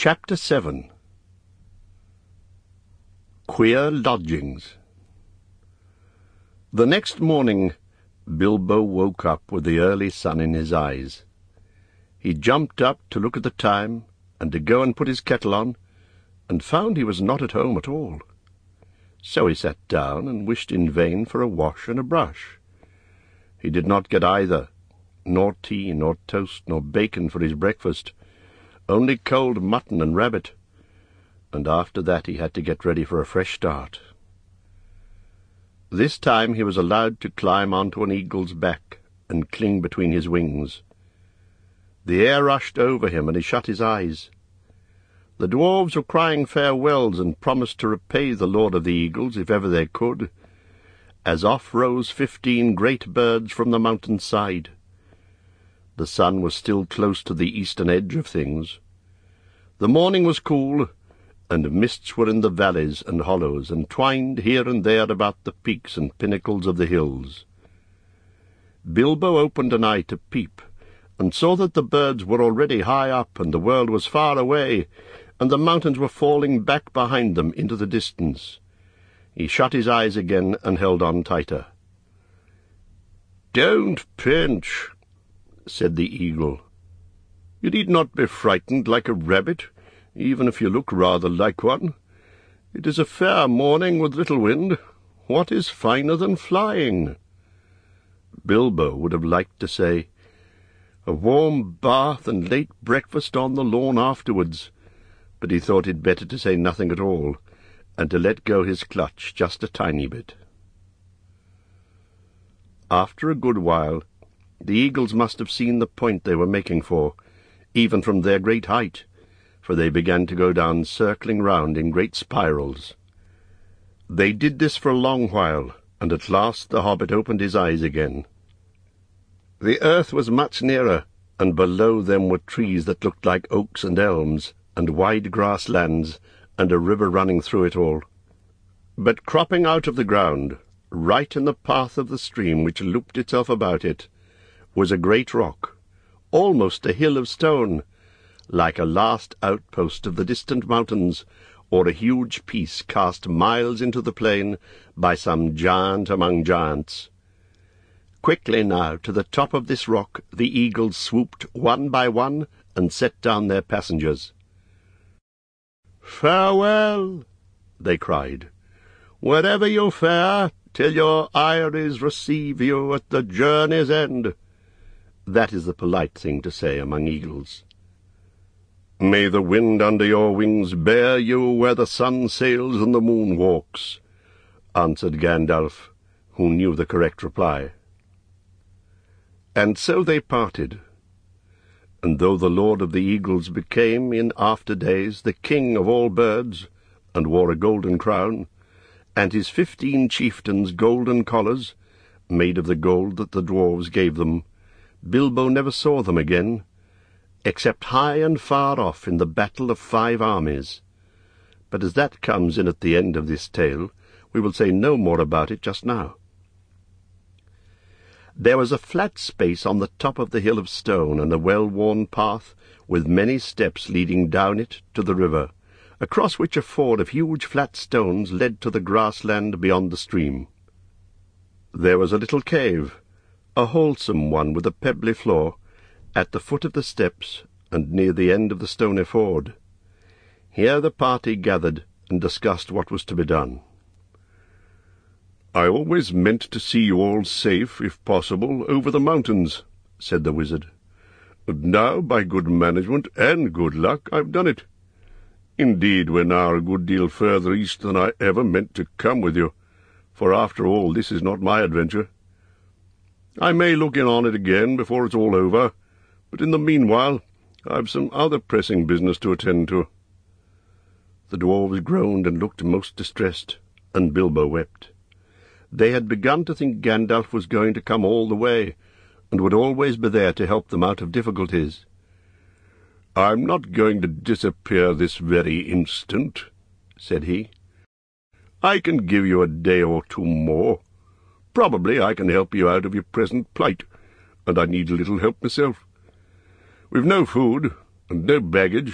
Chapter 7. Queer Lodgings. The next morning Bilbo woke up with the early sun in his eyes. He jumped up to look at the time, and to go and put his kettle on, and found he was not at home at all. So he sat down and wished in vain for a wash and a brush. He did not get either, nor tea, nor toast, nor bacon for his breakfast, only cold mutton and rabbit, and after that he had to get ready for a fresh start. This time he was allowed to climb onto an eagle's back and cling between his wings. The air rushed over him, and he shut his eyes. The dwarves were crying farewells and promised to repay the Lord of the Eagles if ever they could, as off rose 15 great birds from the mountain side. The sun was still close to the eastern edge of things. The morning was cool, and mists were in the valleys and hollows, and twined here and there about the peaks and pinnacles of the hills. Bilbo opened an eye to peep, and saw that the birds were already high up, and the world was far away, and the mountains were falling back behind them into the distance. He shut his eyes again and held on tighter. "Don't pinch," said the eagle. "You need not be frightened like a rabbit, even if you look rather like one. It is a fair morning with little wind. What is finer than flying?" Bilbo would have liked to say, "A warm bath and late breakfast on the lawn afterwards," but he thought it better to say nothing at all, and to let go his clutch just a tiny bit. After a good while, the eagles must have seen the point they were making for, even from their great height, for they began to go down circling round in great spirals. They did this for a long while, and at last the hobbit opened his eyes again. The earth was much nearer, and below them were trees that looked like oaks and elms, and wide grasslands, and a river running through it all. But cropping out of the ground, right in the path of the stream which looped itself about it, was a great rock, almost a hill of stone, like a last outpost of the distant mountains, or a huge piece cast miles into the plain by some giant among giants. Quickly now to the top of this rock the eagles swooped one by one and set down their passengers. "Farewell," they cried, "wherever you fare, till your eyries receive you at the journey's end." That is the polite thing to say among eagles. "May the wind under your wings bear you where the sun sails and the moon walks," answered Gandalf, who knew the correct reply. And so they parted. And though the Lord of the Eagles became, in after days, the king of all birds, and wore a golden crown, and his 15 chieftains golden collars, made of the gold that the dwarves gave them, Bilbo never saw them again, except high and far off in the battle of 5 armies. But as that comes in at the end of this tale, we will say no more about it just now. There was a flat space on the top of the hill of stone, and a well-worn path, with many steps leading down it to the river, across which a ford of huge flat stones led to the grassland beyond the stream. There was a little cave, a wholesome one with a pebbly floor, at the foot of the steps and near the end of the stony ford. Here the party gathered and discussed what was to be done. "I always meant to see you all safe, if possible, over the mountains," said the wizard. "And now, by good management and good luck, I've done it. Indeed, we're now a good deal further east than I ever meant to come with you, for after all this is not my adventure. I may look in on it again before it's all over, but in the meanwhile I've some other pressing business to attend to." The dwarves groaned and looked most distressed, and Bilbo wept. They had begun to think Gandalf was going to come all the way, and would always be there to help them out of difficulties. "I'm not going to disappear this very instant," said he. "I can give you a day or 2 more. Probably I can help you out of your present plight, and I need a little help myself. We've no food, and no baggage,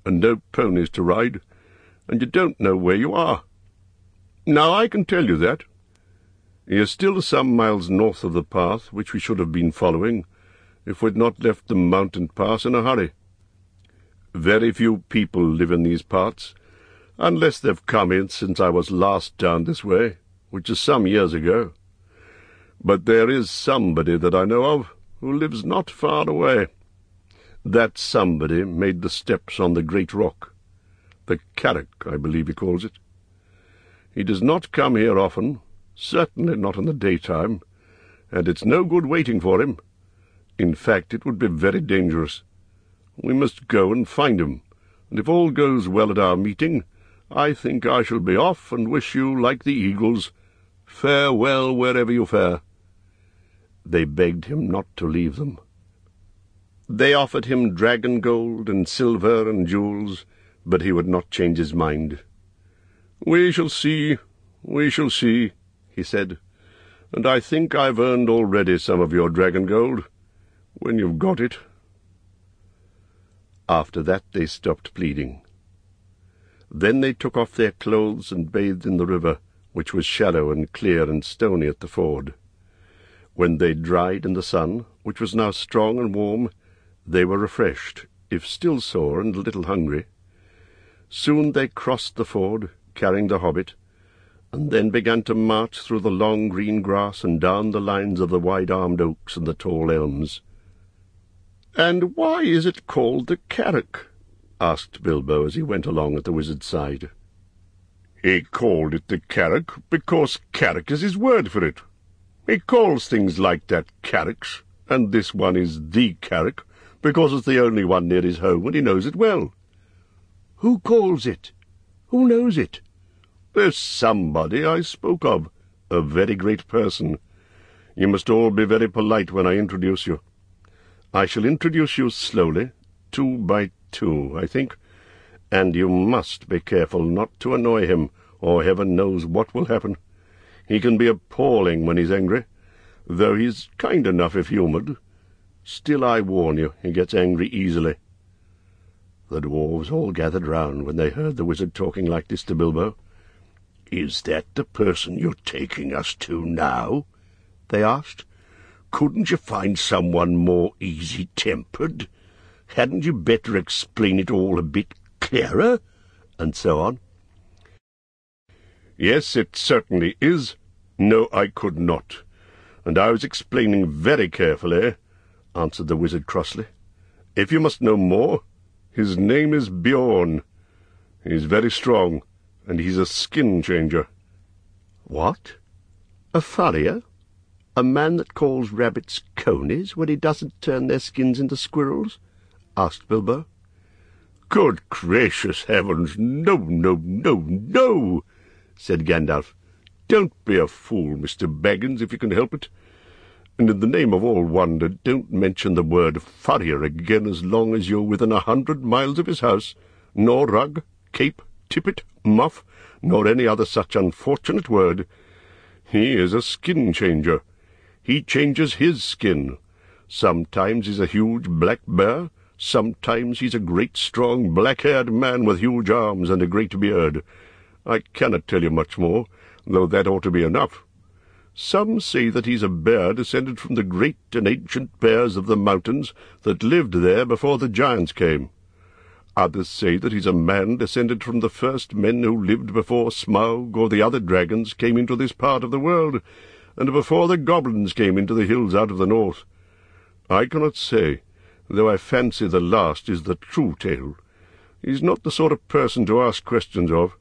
and no ponies to ride, and you don't know where you are. Now I can tell you that. He is still some miles north of the path which we should have been following, if we'd not left the mountain pass in a hurry. Very few people live in these parts, unless they've come in since I was last down this way, which is some years ago. But there is somebody that I know of who lives not far away. That somebody made the steps on the great rock. The Carrick, I believe he calls it. He does not come here often, certainly not in the daytime, and it's no good waiting for him. In fact, it would be very dangerous. We must go and find him, and if all goes well at our meeting, I think I shall be off and wish you, like the eagles, farewell wherever you fare. They begged him not to leave them. They offered him dragon gold and silver and jewels, but he would not change his mind. "We shall see, he said, "and I think I've earned already some of your dragon gold, when you've got it." After that they stopped pleading. Then they took off their clothes and bathed in the river, which was shallow and clear and stony at the ford. When they dried in the sun, which was now strong and warm, they were refreshed, if still sore and a little hungry. Soon they crossed the ford, carrying the hobbit, and then began to march through the long green grass and down the lines of the wide-armed oaks and the tall elms. "And why is it called the Carrick?" asked Bilbo as he went along at the wizard's side. "He called it the Carrick because Carrick is his word for it. He calls things like that Carricks, and this one is the Carrick, because it's the only one near his home and he knows it well." "Who calls it? Who knows it?" "There's somebody I spoke of, a very great person. You must all be very polite when I introduce you. I shall introduce you slowly, 2 by 2, I think, and you must be careful not to annoy him, or heaven knows what will happen. He can be appalling when he's angry, though he's kind enough if humoured. Still, I warn you, he gets angry easily." The dwarves all gathered round when they heard the wizard talking like this to Bilbo. "Is that the person you're taking us to now?" they asked. "Couldn't you find someone more easy-tempered? Hadn't you better explain it all a bit clearer?" and so on. "Yes, it certainly is. No, I could not. And I was explaining very carefully," answered the wizard crossly. "If you must know more, his name is Beorn. He's very strong, and he's a skin-changer." "What? A furrier? A man that calls rabbits conies when he doesn't turn their skins into squirrels?" asked Bilbo. "Good gracious heavens, no, no, no, no!" said Gandalf. "Don't be a fool, Mr. Baggins, if you can help it. And in the name of all wonder, don't mention the word furrier again as long as you're within 100 miles of his house, nor rug, cape, tippet, muff, nor any other such unfortunate word. He is a skin-changer. He changes his skin. Sometimes he's a huge black bear, sometimes he's a great strong black-haired man with huge arms and a great beard. I cannot tell you much more, though that ought to be enough. Some say that he's a bear descended from the great and ancient bears of the mountains that lived there before the giants came. Others say that he's a man descended from the first men who lived before Smaug or the other dragons came into this part of the world, and before the goblins came into the hills out of the north. I cannot say, though I fancy the last is the true tale. He's not the sort of person to ask questions of.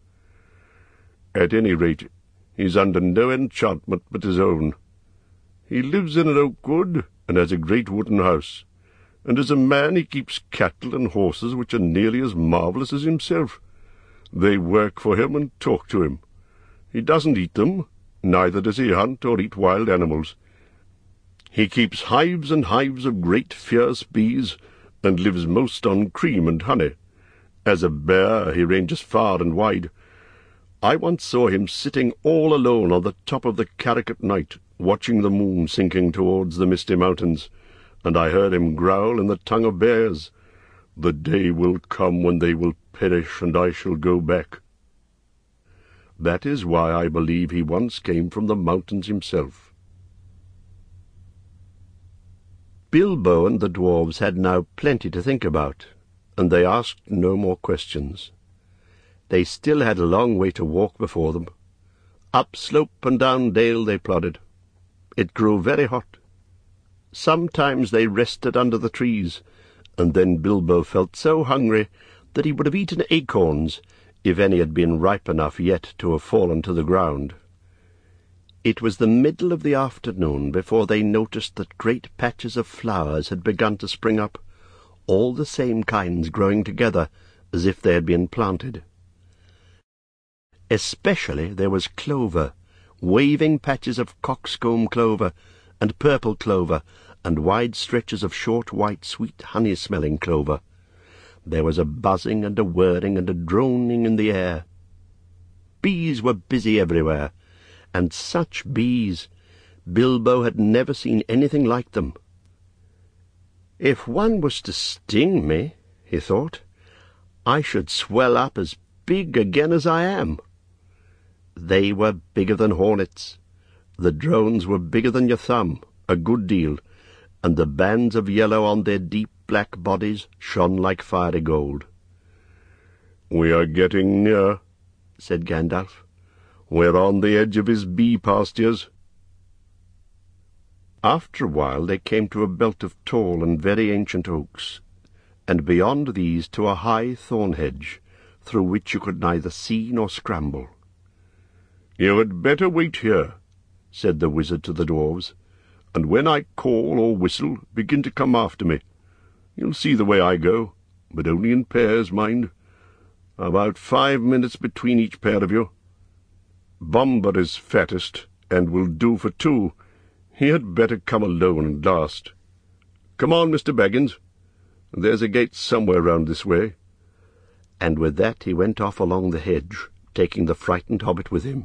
At any rate, he's under no enchantment but his own. He lives in an oak wood, and has a great wooden house, and as a man he keeps cattle and horses which are nearly as marvellous as himself. They work for him and talk to him. He doesn't eat them, neither does he hunt or eat wild animals. He keeps hives and hives of great fierce bees, and lives most on cream and honey. As a bear he ranges far and wide. I once saw him sitting all alone on the top of the Carrick at night, watching the moon sinking towards the misty mountains, and I heard him growl in the tongue of bears. The day will come when they will perish, and I shall go back. That is why I believe he once came from the mountains himself." Bilbo and the dwarves had now plenty to think about, and they asked no more questions. They still had a long way to walk before them. Up slope and down dale they plodded. It grew very hot. Sometimes they rested under the trees, and then Bilbo felt so hungry that he would have eaten acorns if any had been ripe enough yet to have fallen to the ground. It was the middle of the afternoon before they noticed that great patches of flowers had begun to spring up, all the same kinds growing together as if they had been planted. Especially there was clover, waving patches of coxcomb clover, and purple clover, and wide stretches of short white sweet honey-smelling clover. There was a buzzing and a whirring and a droning in the air. Bees were busy everywhere, and such bees! Bilbo had never seen anything like them. "If one was to sting me," he thought, "I should swell up as big again as I am." They were bigger than hornets. The drones were bigger than your thumb, a good deal, and the bands of yellow on their deep black bodies shone like fiery gold. "We are getting near," said Gandalf. "We're on the edge of his bee pastures." After a while they came to a belt of tall and very ancient oaks, and beyond these to a high thorn hedge, through which you could neither see nor scramble. "You had better wait here," said the wizard to the dwarves, "and when I call or whistle, begin to come after me. You'll see the way I go, but only in pairs, mind. About 5 minutes between each pair of you. Bombur is fattest, and will do for 2. He had better come alone last. Come on, Mr. Baggins. There's a gate somewhere round this way." And with that he went off along the hedge, taking the frightened hobbit with him.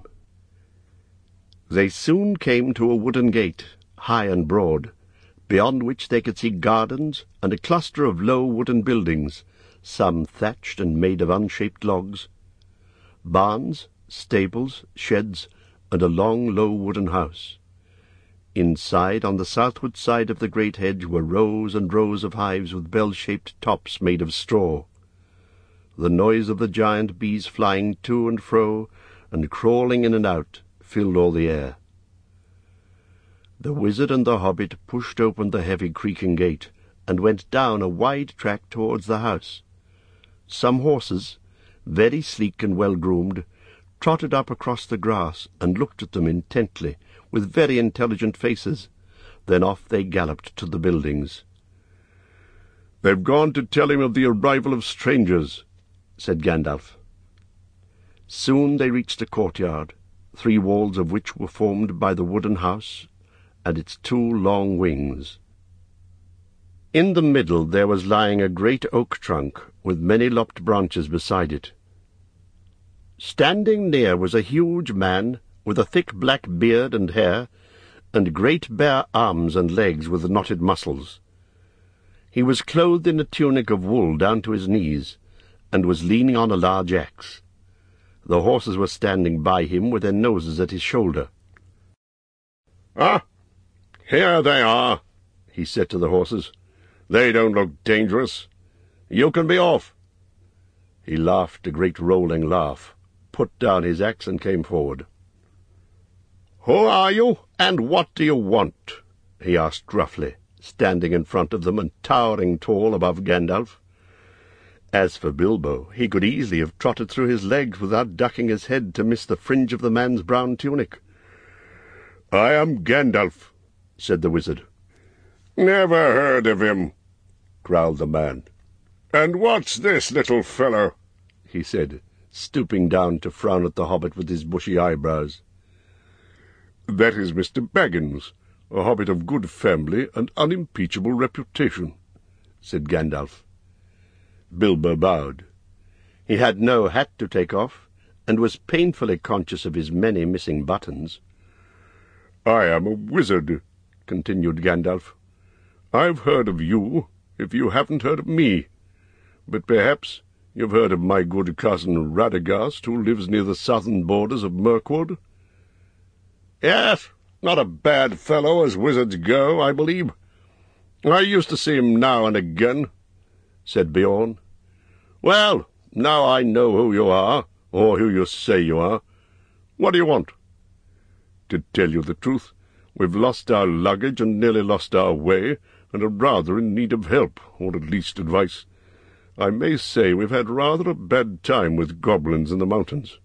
They soon came to a wooden gate, high and broad, beyond which they could see gardens and a cluster of low wooden buildings, some thatched and made of unshaped logs, barns, stables, sheds, and a long low wooden house. Inside, on the southward side of the great hedge, were rows and rows of hives with bell-shaped tops made of straw. The noise of the giant bees flying to and fro and crawling in and out filled all the air. The wizard and the hobbit pushed open the heavy creaking gate and went down a wide track towards the house. Some horses, very sleek and well-groomed, trotted up across the grass and looked at them intently, with very intelligent faces. Then off they galloped to the buildings. "They've gone to tell him of the arrival of strangers," said Gandalf. Soon they reached a courtyard, 3 walls of which were formed by the wooden house and its 2 long wings. In the middle there was lying a great oak trunk, with many lopped branches beside it. Standing near was a huge man, with a thick black beard and hair, and great bare arms and legs with knotted muscles. He was clothed in a tunic of wool down to his knees, and was leaning on a large axe. The horses were standing by him with their noses at his shoulder. "Ah, here they are," he said to the horses. "They don't look dangerous. You can be off." He laughed a great rolling laugh, put down his axe, and came forward. "Who are you, and what do you want?" he asked gruffly, standing in front of them and towering tall above Gandalf. As for Bilbo, he could easily have trotted through his legs without ducking his head to miss the fringe of the man's brown tunic. "I am Gandalf," said the wizard. "Never heard of him," growled the man. "And what's this little fellow?" he said, stooping down to frown at the hobbit with his bushy eyebrows. "That is Mr. Baggins, a hobbit of good family and unimpeachable reputation," said Gandalf. Bilbo bowed. He had no hat to take off, and was painfully conscious of his many missing buttons. "I am a wizard," continued Gandalf. "I've heard of you, if you haven't heard of me. But perhaps you've heard of my good cousin Radagast, who lives near the southern borders of Mirkwood? Yes, not a bad fellow as wizards go, I believe. I used to see him now and again, said Beorn. Well, now I know who you are, or who you say you are. What do you want? To tell you the truth, we've lost our luggage and nearly lost our way, and are rather in need of help, or at least advice. I may say we've had rather a bad time with goblins in the mountains.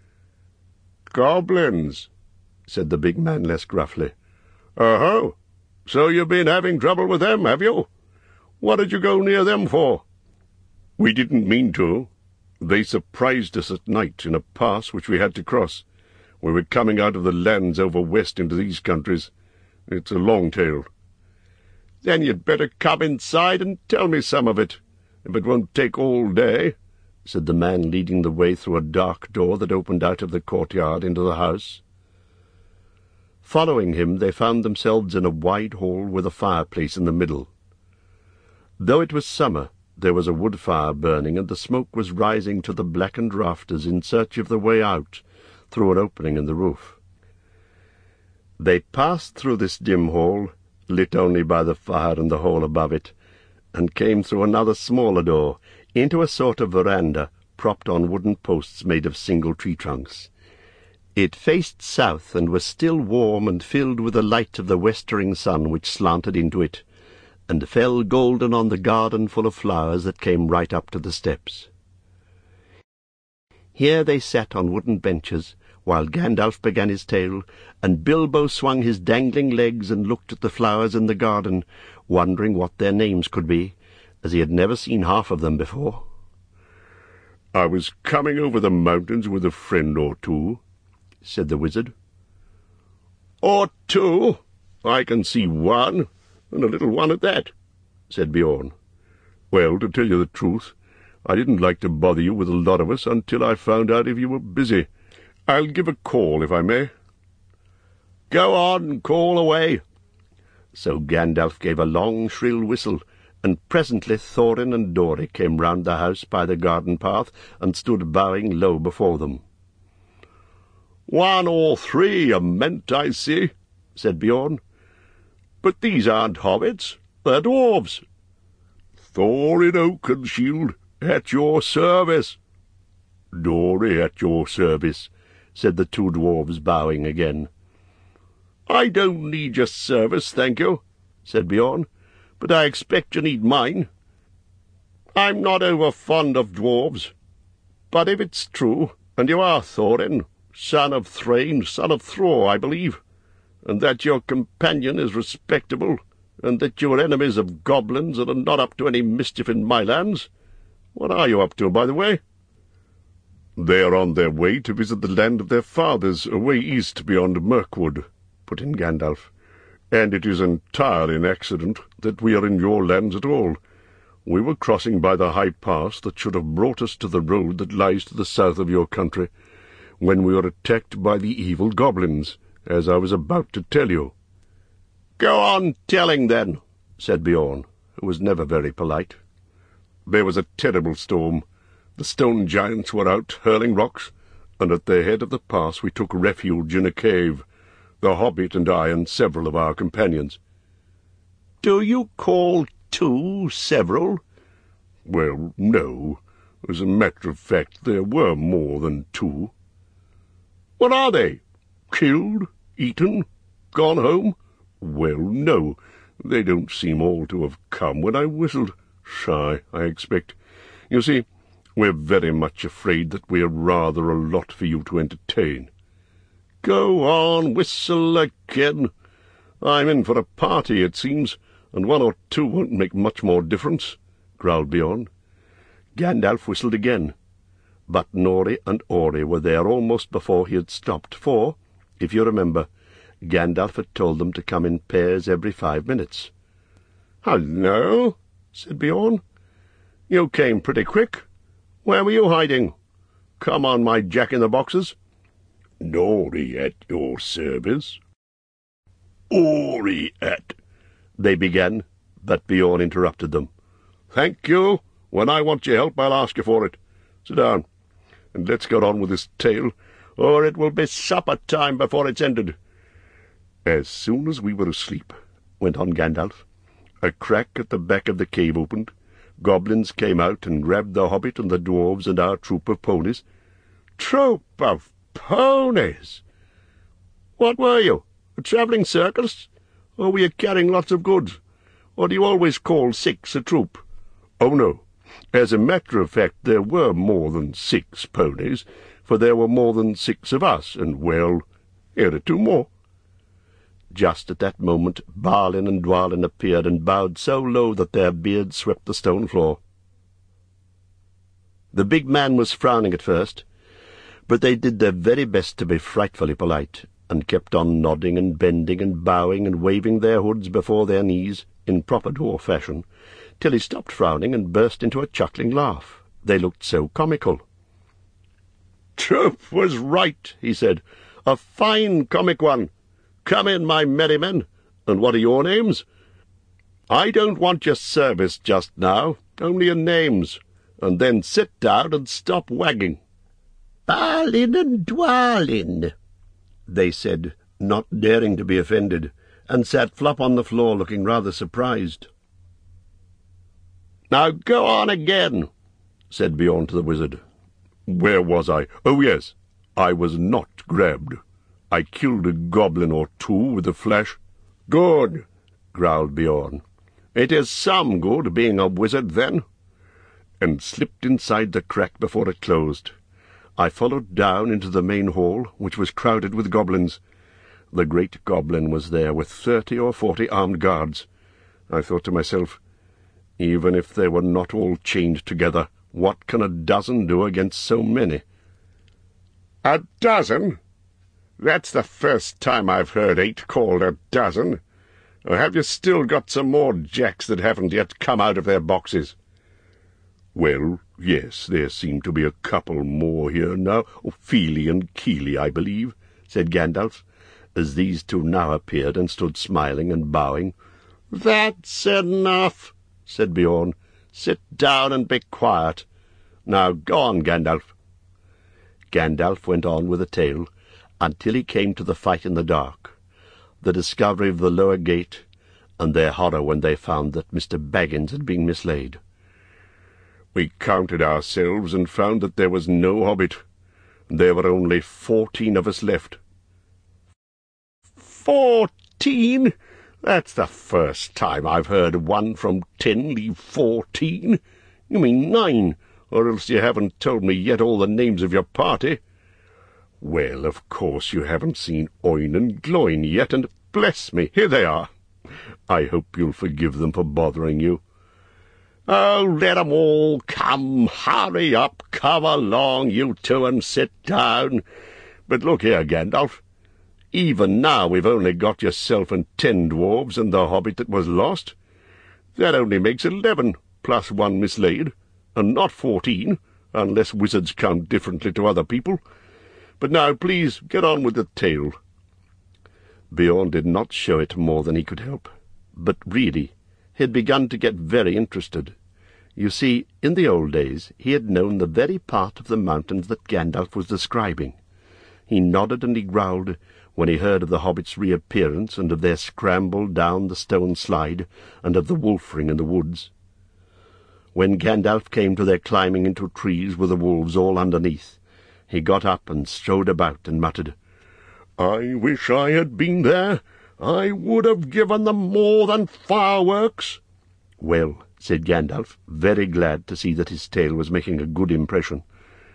Goblins, said the big man less gruffly. Oh-ho! So you've been having trouble with them, have you? What did you go near them for? We didn't mean to. They surprised us at night in a pass which we had to cross. We were coming out of the lands over west into these countries. It's a long tale. Then you'd better come inside and tell me some of it, if it won't take all day, said the man, leading the way through a dark door that opened out of the courtyard into the house. Following him, they found themselves in a wide hall with a fireplace in the middle. Though it was summer, there was a wood fire burning, and the smoke was rising to the blackened rafters in search of the way out through an opening in the roof. They passed through this dim hall, lit only by the fire and the hole above it, and came through another smaller door, into a sort of veranda propped on wooden posts made of single tree trunks. It faced south and was still warm and filled with the light of the westering sun which slanted into it, and fell golden on the garden full of flowers that came right up to the steps. Here they sat on wooden benches, while Gandalf began his tale, and Bilbo swung his dangling legs and looked at the flowers in the garden, wondering what their names could be, as he had never seen half of them before. "I was coming over the mountains with a friend or two," said the wizard. "Or two? I can see one, and a little one at that," said Beorn. "Well, to tell you the truth, I didn't like to bother you with a lot of us until I found out if you were busy. I'll give a call, if I may." "Go on, call away." So Gandalf gave a long, shrill whistle, and presently Thorin and Dori came round the house by the garden path and stood bowing low before them. "One or three are meant, I see," said Beorn. "But these aren't hobbits, they're dwarves." "Thorin Oakenshield, at your service." "Dori, at your service," said the two dwarves, bowing again. "I don't need your service, thank you," said Beorn, "but I expect you need mine. I'm not over fond of dwarves, but if it's true, and you are Thorin, son of Thrain, son of Thror, I believe, and that your companion is respectable, and that you are enemies of goblins and are not up to any mischief in my lands, what are you up to, by the way?" "They are on their way to visit the land of their fathers, away east beyond Mirkwood," put in Gandalf, "and it is entirely an accident that we are in your lands at all. We were crossing by the high pass that should have brought us to the road that lies to the south of your country, when we were attacked by the evil goblins, as I was about to tell you." "Go on telling, then," said Beorn, who was never very polite. "There was a terrible storm. The stone giants were out, hurling rocks, and at the head of the pass we took refuge in a cave, the hobbit and I and several of our companions." "Do you call two several?" "Well, no. As a matter of fact, there were more than two." "What are they? Killed? Eaten? Gone home?" "Well, no. They don't seem all to have come when I whistled. Shy, I expect. You see, we're very much afraid that we're rather a lot for you to entertain." "Go on, whistle again. I'm in for a party, it seems, and one or two won't make much more difference," growled Beorn. Gandalf whistled again, but Nori and Ori were there almost before he had stopped, for, if you remember, Gandalf had told them to come in pairs every 5 minutes. "Hullo," said Beorn. "You came pretty quick. Where were you hiding? Come on, my jack-in-the-boxes." "Nori at your service." "Ori at—" they began, but Beorn interrupted them. "Thank you. When I want your help, I'll ask you for it. Sit down, and let's get on with this tale, or it will be supper time before it's ended." "As soon as we were asleep," went on Gandalf, "a crack at the back of the cave opened. Goblins came out and grabbed the hobbit and the dwarves and our troop of ponies." "Troop of ponies? What were you, a travelling circus? Or were you carrying lots of goods? Or do you always call 6 a troop?" "Oh, no. As a matter of fact, there were more than 6 ponies, for there were more than 6 of us, and, well, here are 2 more." Just at that moment Balin and Dwalin appeared and bowed so low that their beards swept the stone floor. The big man was frowning at first, but they did their very best to be frightfully polite, and kept on nodding and bending and bowing and waving their hoods before their knees in proper dwarf fashion, till he stopped frowning and burst into a chuckling laugh. They looked so comical. "Troop was right," he said. "A fine comic one. Come in, my merry men. And what are your names?" "I don't want your service just now, only your names. And then sit down and stop wagging." "Balin and Dwalin," they said, not daring to be offended, and sat flop on the floor looking rather surprised. "Now go on again," said Beorn to the wizard. "Where was I? Oh, yes, I was not grabbed. I killed a goblin or 2 with a flash." "Good," growled Beorn. "It is some good being a wizard, then," and slipped inside the crack before it closed. I followed down into the main hall, which was crowded with goblins. The great goblin was there with 30 or 40 armed guards. I thought to myself, even if they were not all chained together, what can a dozen do against so many? "A dozen? That's the first time I've heard 8 called a dozen. Or have you still got some more jacks that haven't yet come out of their boxes?" "Well, yes, there seem to be a couple more here now. Feely and Keely, I believe," said Gandalf, as these 2 now appeared and stood smiling and bowing. "That's enough," said Beorn. "Sit down and be quiet. Now go on, Gandalf." Gandalf went on with the tale until he came to the fight in the dark, the discovery of the lower gate, and their horror when they found that Mr. Baggins had been mislaid. "We counted ourselves and found that there was no hobbit. There were only 14 of us left." 14? That's the first time I've heard 1 from 10 leave 14. You mean 9, or else you haven't told me yet all the names of your party." "Well, of course you haven't seen Oin and Gloin yet, and bless me, here they are. I hope you'll forgive them for bothering you." "Oh, let 'em all come. Hurry up, come along, you 2, and sit down. But look here, Gandalf. Even now we've only got yourself and 10 dwarves and the hobbit that was lost. That only makes 11, plus 1 mislaid, and not 14, unless wizards count differently to other people. But now, please, get on with the tale." Beorn did not show it more than he could help, but really he had begun to get very interested. You see, in the old days he had known the very part of the mountains that Gandalf was describing. He nodded and he growled when he heard of the hobbits' reappearance, and of their scramble down the stone slide, and of the wolf-ring in the woods. When Gandalf came to their climbing into trees with the wolves all underneath, he got up and strode about and muttered, "I wish I had been there. I would have given them more than fireworks." "Well," said Gandalf, very glad to see that his tale was making a good impression,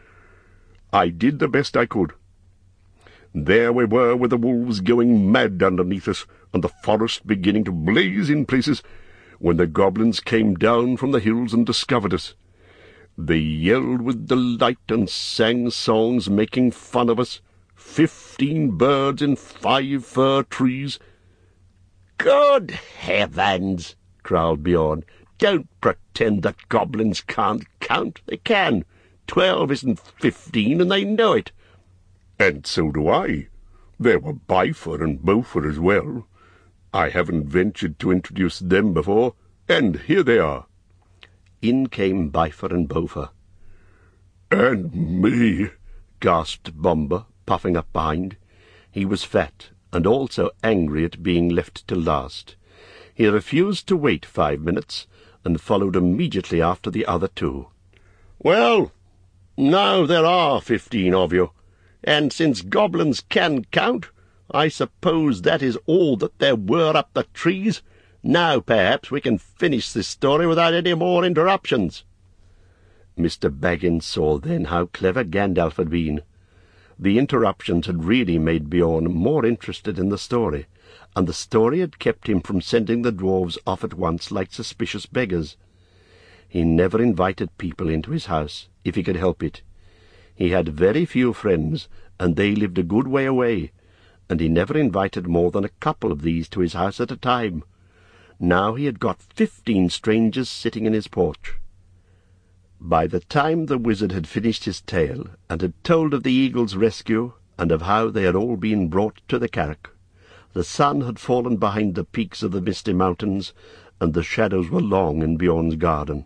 "I did the best I could. There we were with the wolves going mad underneath us, and the forest beginning to blaze in places, when the goblins came down from the hills and discovered us. They yelled with delight and sang songs making fun of us. 15 birds in 5 fir trees." "Good heavens!" growled Beorn. "Don't pretend that goblins can't count. They can. 12 isn't 15, and they know it." "And so do I. There were Bifur and Bofur as well. I haven't ventured to introduce them before, and here they are." In came Bifer and Bofer. "And me," gasped Bomber, puffing up behind. He was fat, and also angry at being left till last. He refused to wait 5 minutes, and followed immediately after the other two. "Well, now there are 15 of you, and since goblins can count, I suppose that is all that there were up the trees. Now perhaps we can finish this story without any more interruptions." Mr. Baggins saw then how clever Gandalf had been. The interruptions had really made Bjorn more interested in the story, and the story had kept him from sending the dwarves off at once like suspicious beggars. He never invited people into his house, if he could help it. He had very few friends, and they lived a good way away, and he never invited more than a couple of these to his house at a time. Now he had got 15 strangers sitting in his porch. By the time the wizard had finished his tale, and had told of the eagle's rescue, and of how they had all been brought to the Carrack, the sun had fallen behind the peaks of the misty mountains, and the shadows were long in Bjorn's garden.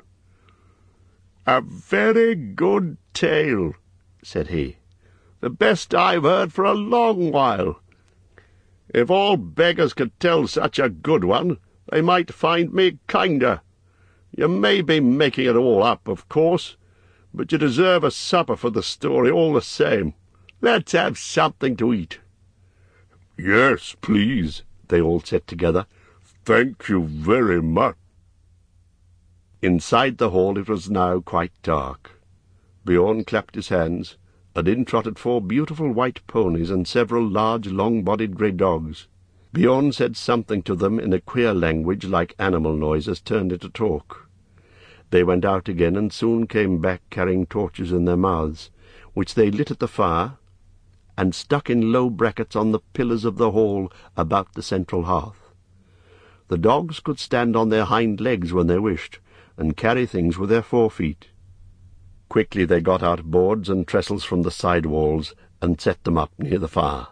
"A very good tale," said he. "The best I've heard for a long while. If all beggars could tell such a good one, they might find me kinder. You may be making it all up, of course, but you deserve a supper for the story all the same. Let's have something to eat." "Yes, please," they all said together. "Thank you very much." Inside the hall it was now quite dark. Bjorn clapped his hands, and in trotted 4 beautiful white ponies and several large long-bodied grey dogs. Bjorn said something to them in a queer language like animal noises turned into talk. They went out again and soon came back carrying torches in their mouths, which they lit at the fire, and stuck in low brackets on the pillars of the hall about the central hearth. The dogs could stand on their hind legs when they wished, and carry things with their 4 feet. Quickly they got out boards and trestles from the side walls, and set them up near the fire.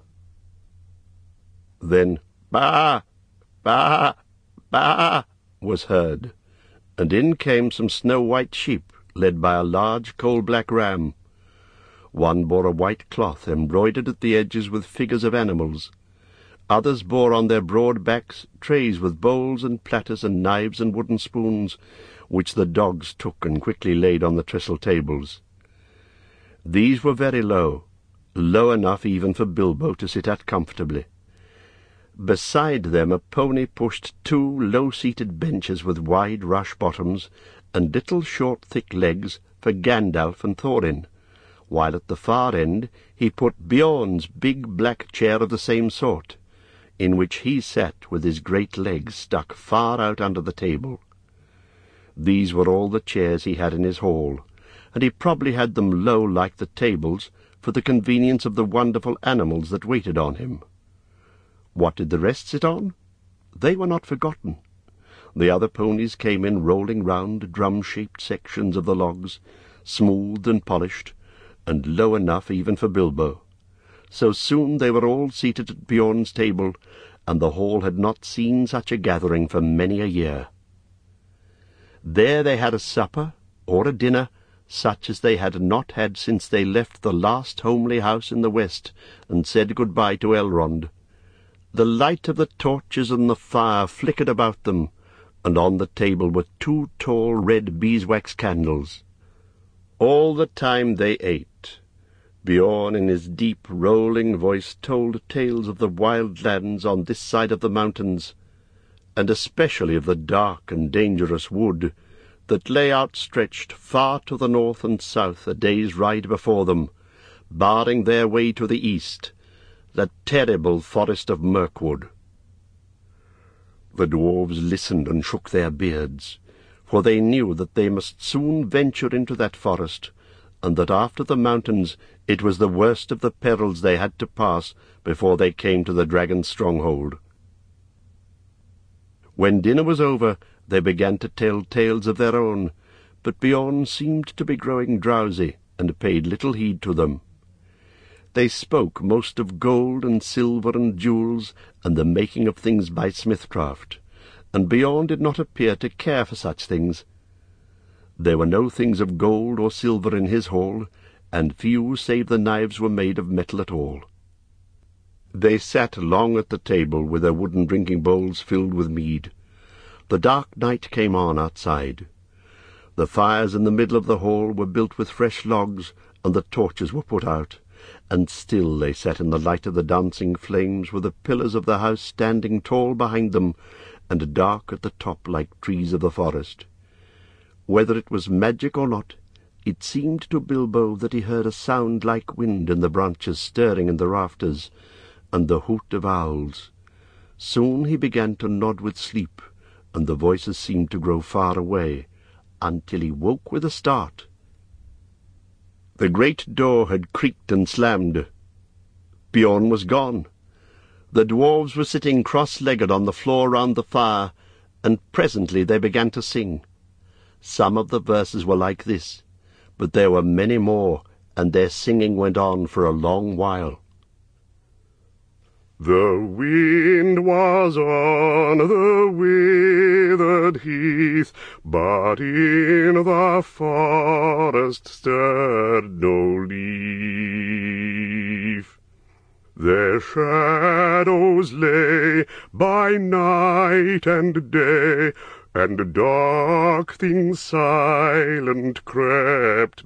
Then "Ba! Ba! Ba!" was heard, and in came some snow-white sheep, led by a large coal-black ram. One bore a white cloth embroidered at the edges with figures of animals. Others bore on their broad backs trays with bowls and platters and knives and wooden spoons, which the dogs took and quickly laid on the trestle tables. These were very low enough even for Bilbo to sit at comfortably. Beside them a pony pushed 2 low-seated benches with wide rush bottoms and little short thick legs for Gandalf and Thorin, while at the far end he put Bjorn's big black chair of the same sort, in which he sat with his great legs stuck far out under the table. These were all the chairs he had in his hall, and he probably had them low like the tables for the convenience of the wonderful animals that waited on him. What did the rest sit on? They were not forgotten. The other ponies came in rolling round drum-shaped sections of the logs, smoothed and polished, and low enough even for Bilbo. So soon they were all seated at Bjorn's table, and the hall had not seen such a gathering for many a year. There they had a supper, or a dinner, such as they had not had since they left the last homely house in the west and said good-bye to Elrond. The light of the torches and the fire flickered about them, and on the table were 2 tall red beeswax candles. All the time they ate, Bjorn in his deep rolling voice told tales of the wild lands on this side of the mountains, and especially of the dark and dangerous wood that lay outstretched far to the north and south, a day's ride before them, barring their way to the east, the terrible forest of Mirkwood. The dwarves listened and shook their beards, for they knew that they must soon venture into that forest, and that after the mountains it was the worst of the perils they had to pass before they came to the dragon's stronghold. When dinner was over, they began to tell tales of their own, but Bjorn seemed to be growing drowsy, and paid little heed to them. They spoke most of gold and silver and jewels, and the making of things by smithcraft, and Bjorn did not appear to care for such things. There were no things of gold or silver in his hall, and few save the knives were made of metal at all. They sat long at the table with their wooden drinking bowls filled with mead. The dark night came on outside. The fires in the middle of the hall were built with fresh logs, and the torches were put out, and still they sat in the light of the dancing flames, with the pillars of the house standing tall behind them, and dark at the top like trees of the forest. Whether it was magic or not, it seemed to Bilbo that he heard a sound like wind in the branches stirring in the rafters, and the hoot of owls. Soon he began to nod with sleep, and the voices seemed to grow far away, until he woke with a start. The great door had creaked and slammed. Beorn was gone. The dwarves were sitting cross-legged on the floor round the fire, and presently they began to sing. Some of the verses were like this, but there were many more, and their singing went on for a long while. The wind was on the withered heath, but in the forest stirred no leaf. Their shadows lay by night and day, and dark things silent crept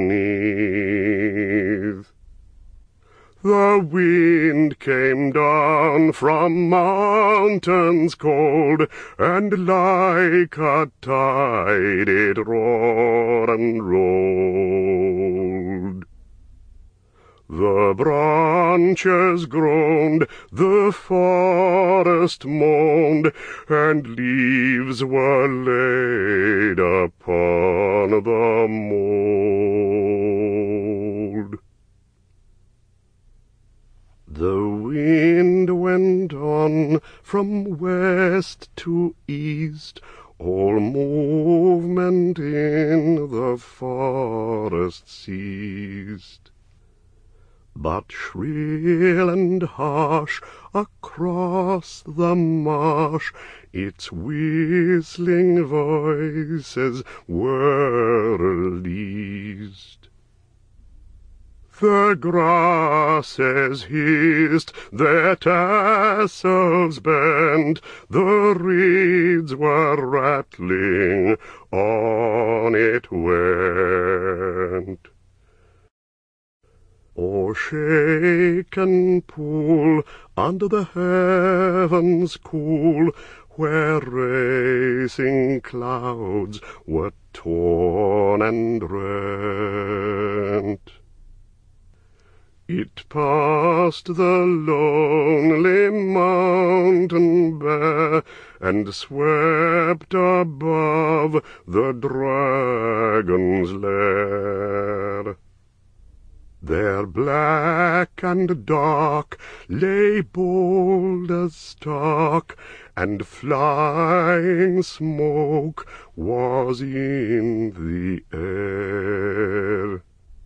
beneath. The wind came down from mountains cold, and like a tide it roared and rolled. The branches groaned, the forest moaned, and leaves were laid upon the mould. The wind went on from west to east, all movement in the forest ceased. But shrill and harsh across the marsh its whistling voices were released. The grasses hissed, their tassels bent, the reeds were rattling, on it went. O shaken pool, under the heavens cool, where racing clouds were torn and rent. It passed the lonely mountain bare, and swept above the dragon's lair. There black and dark lay Boulders stark, and flying smoke was in the air.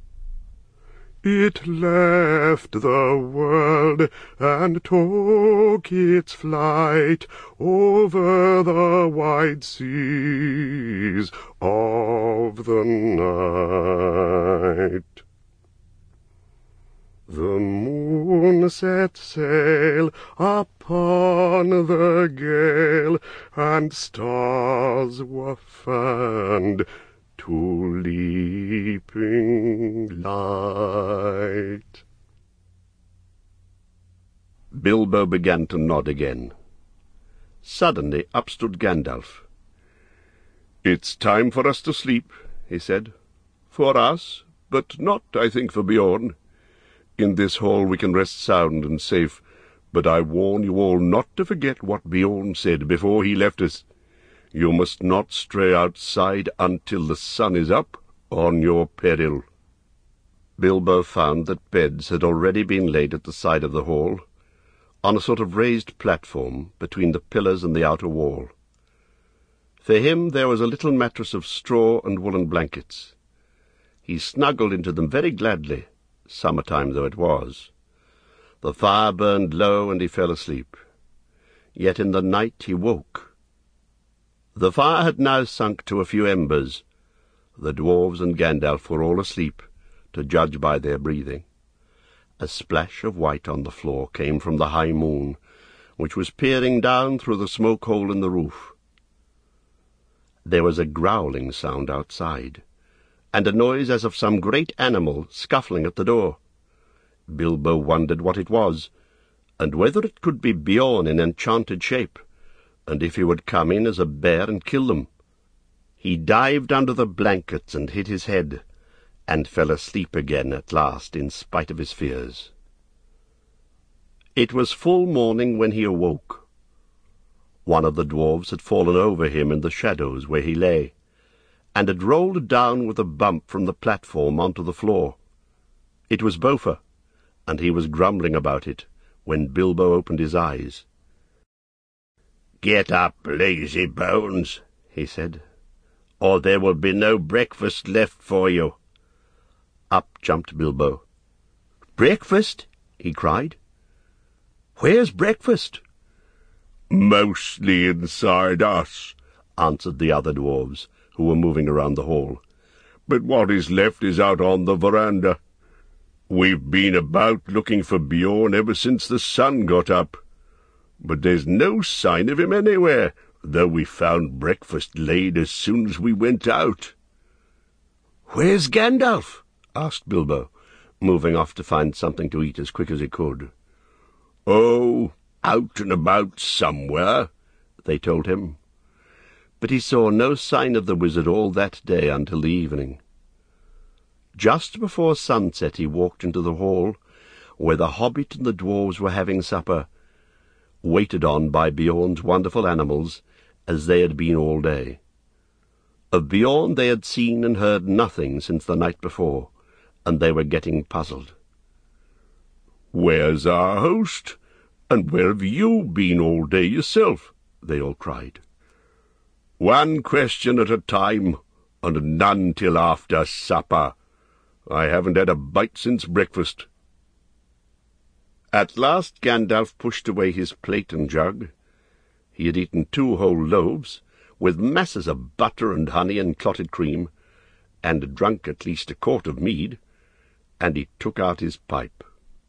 It left the world and took its flight over the wide seas of the night. The moon set sail upon the gale, and stars were fanned to leaping light. Bilbo began to nod again. Suddenly up stood Gandalf. "It's time for us to sleep," he said. "For us, but not, I think, for Beorn. In this hall we can rest sound and safe, but I warn you all not to forget what Beorn said before he left us. You must not stray outside until the sun is up, on your peril." Bilbo found that beds had already been laid at the side of the hall, on a sort of raised platform between the pillars and the outer wall. For him there was a little mattress of straw and woolen blankets. He snuggled into them very gladly, summer-time though it was. The fire burned low, and he fell asleep. Yet in the night he woke. The fire had now sunk to a few embers. The dwarves and Gandalf were all asleep, to judge by their breathing. A splash of white on the floor came from the high moon, which was peering down through the smoke-hole in the roof. There was a growling sound outside, and a noise as of some great animal scuffling at the door. Bilbo wondered what it was, and whether it could be Beorn in enchanted shape, and if he would come in as a bear and kill them. He dived under the blankets and hid his head, and fell asleep again at last in spite of his fears. It was full morning when he awoke. One of the dwarves had fallen over him in the shadows where he lay, and had rolled down with a bump from the platform onto the floor. It was Bofur, and he was grumbling about it when Bilbo opened his eyes. "Get up, lazy bones," he said, "or there will be no breakfast left for you." Up jumped Bilbo. "Breakfast?" he cried. "Where's breakfast?" "Mostly inside us," answered the other dwarves, who were moving around the hall. "But what is left is out on the veranda. We've been about looking for Beorn ever since the sun got up, but there's no sign of him anywhere, though we found breakfast laid as soon as we went out." "Where's Gandalf?" asked Bilbo, moving off to find something to eat as quick as he could. "Oh, out and about somewhere," they told him. But he saw no sign of the wizard all that day until the evening. Just before sunset he walked into the hall, where the hobbit and the dwarves were having supper, waited on by Beorn's wonderful animals, as they had been all day. Of Beorn they had seen and heard nothing since the night before, and they were getting puzzled. "Where's our host? And where have you been all day yourself?" they all cried. "One question at a time, and none till after supper. I haven't had a bite since breakfast." At last Gandalf pushed away his plate and jug. He had eaten 2 whole loaves, with masses of butter and honey and clotted cream, and drunk at least a quart of mead, and he took out his pipe.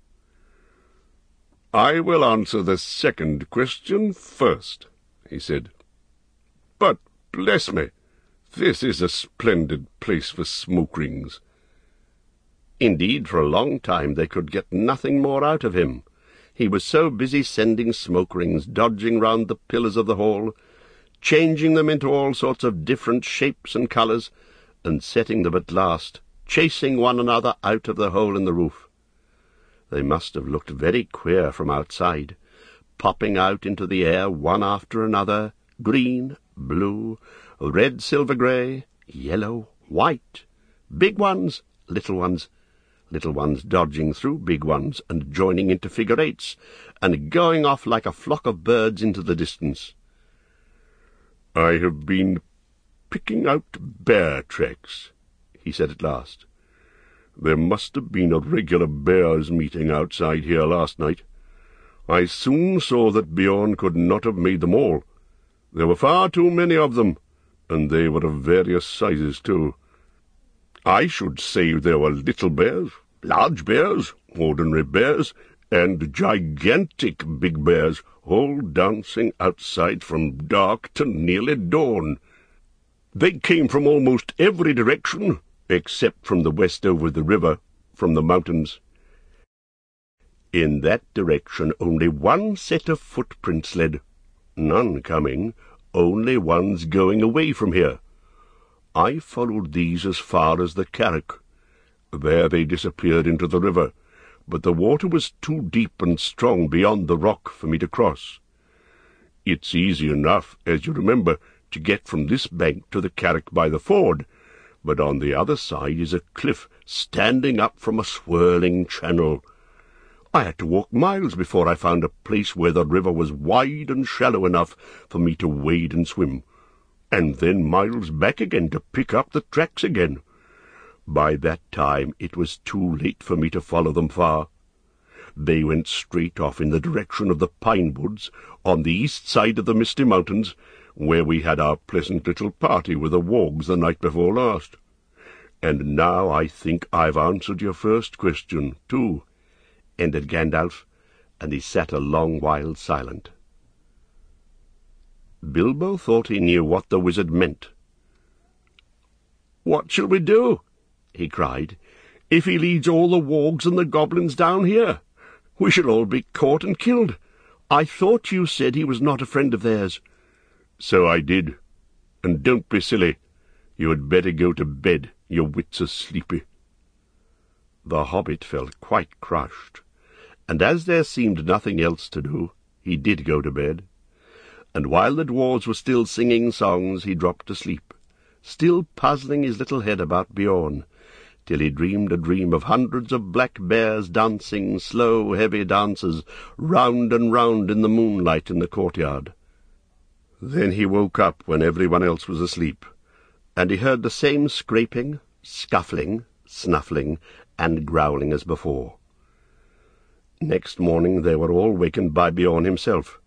"I will answer the second question first," he said. "But, bless me, this is a splendid place for smoke rings." Indeed, for a long time they could get nothing more out of him. He was so busy sending smoke rings, dodging round the pillars of the hall, changing them into all sorts of different shapes and colours, and setting them at last, chasing one another out of the hole in the roof. They must have looked very queer from outside, popping out into the air one after another, green, blue, red, silver grey, yellow, white, big ones, little ones dodging through big ones and joining into figure eights, and going off like a flock of birds into the distance. "I have been picking out bear tracks," he said at last. "There must have been a regular bears' meeting outside here last night. I soon saw that Beorn could not have made them all. There were far too many of them, and they were of various sizes too. I should say there were little bears, large bears, ordinary bears, and gigantic big bears, all dancing outside from dark to nearly dawn. They came from almost every direction, except from the west over the river, from the mountains. In that direction only one set of footprints led, none coming, only ones going away from here. I followed these as far as the Carrick. There they disappeared into the river, but the water was too deep and strong beyond the rock for me to cross. It's easy enough, as you remember, to get from this bank to the Carrick by the ford, but on the other side is a cliff standing up from a swirling channel. I had to walk miles before I found a place where the river was wide and shallow enough for me to wade and swim, and then miles back again to pick up the tracks again. By that time it was too late for me to follow them far. They went straight off in the direction of the pine woods on the east side of the Misty Mountains, where we had our pleasant little party with the wargs the night before last. And now I think I've answered your first question, too," ended Gandalf, and he sat a long while silent. Bilbo thought he knew what the wizard meant. "What shall we do?" he cried. "If he leads all the wargs and the goblins down here, we shall all be caught and killed. I thought you said he was not a friend of theirs." "So I did. And don't be silly. You had better go to bed. Your wits are sleepy." The hobbit felt quite crushed, and as there seemed nothing else to do, he did go to bed. And while the dwarves were still singing songs, he dropped to sleep, still puzzling his little head about Beorn, till he dreamed a dream of hundreds of black bears dancing slow, heavy dances round and round in the moonlight in the courtyard. Then he woke up when everyone else was asleep, and he heard the same scraping, scuffling, snuffling, and growling as before. Next morning they were all wakened by Beorn himself.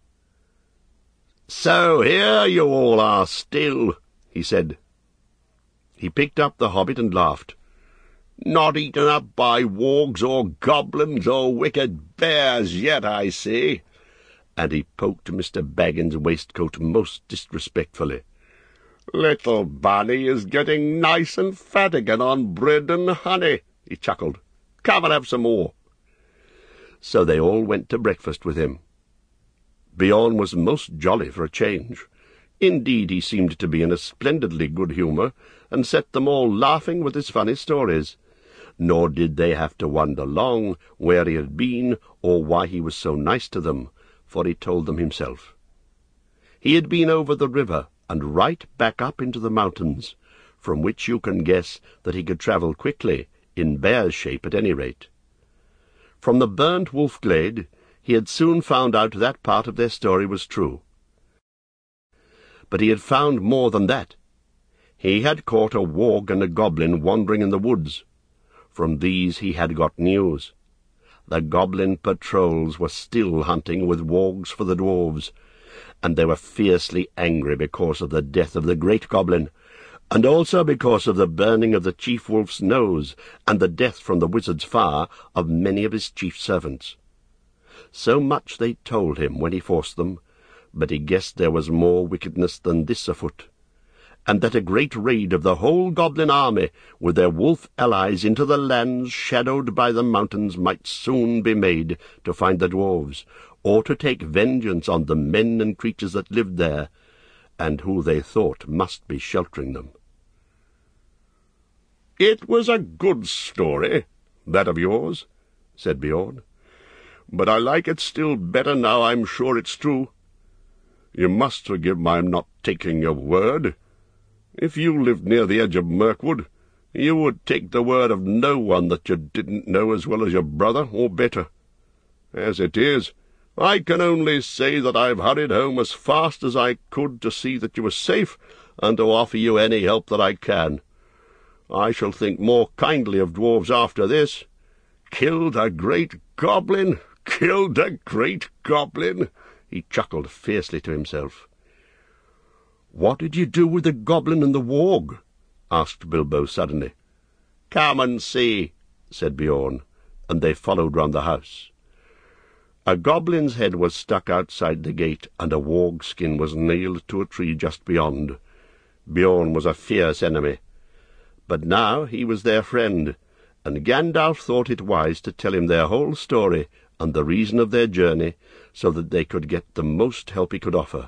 "So here you all are still," he said. He picked up the hobbit and laughed. "Not eaten up by wargs or goblins or wicked bears yet, I see." And he poked Mr. Baggin's waistcoat most disrespectfully. "Little Bunny is getting nice and fat again on bread and honey," he chuckled. "Come and have some more." So they all went to breakfast with him. Beorn was most jolly for a change. Indeed, he seemed to be in a splendidly good humour, and set them all laughing with his funny stories. Nor did they have to wonder long where he had been, or why he was so nice to them, for he told them himself. He had been over the river, and right back up into the mountains, from which you can guess that he could travel quickly, in bear's shape at any rate. From the burnt wolf glade, he had soon found out that part of their story was true. But he had found more than that. He had caught a warg and a goblin wandering in the woods. From these he had got news. The goblin patrols were still hunting with wargs for the dwarves, and they were fiercely angry because of the death of the great goblin, and also because of the burning of the chief wolf's nose, and the death from the wizard's fire of many of his chief servants. So much they told him when he forced them, but he guessed there was more wickedness than this afoot, and that a great raid of the whole goblin army, with their wolf allies, into the lands shadowed by the mountains might soon be made to find the dwarves, or to take vengeance on the men and creatures that lived there, and who they thought must be sheltering them. "It was a good story, that of yours," said Beorn, "but I like it still better now I'm sure it's true. You must forgive my not taking your word. If you lived near the edge of Mirkwood, you would take the word of no one that you didn't know as well as your brother, or better. As it is, I can only say that I've hurried home as fast as I could to see that you were safe, and to offer you any help that I can. I shall think more kindly of dwarves after this. Killed a great goblin! Killed a great goblin!" He chuckled fiercely to himself. "What did you do with the goblin and the warg?" asked Bilbo suddenly. "Come and see," said Beorn, and they followed round the house. A goblin's head was stuck outside the gate, and a warg's skin was nailed to a tree just beyond. Beorn was a fierce enemy, but now he was their friend, and Gandalf thought it wise to tell him their whole story and the reason of their journey, so that they could get the most help he could offer.